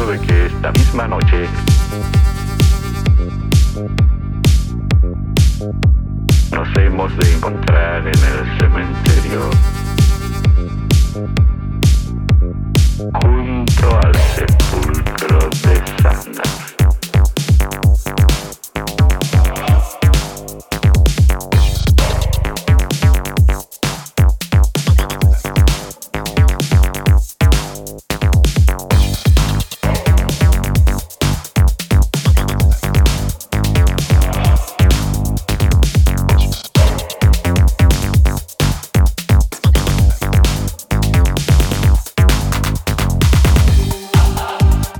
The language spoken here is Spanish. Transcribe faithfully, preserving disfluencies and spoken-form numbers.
seguro de que esta misma noche nos hemos de encontrar en el cementerio junto al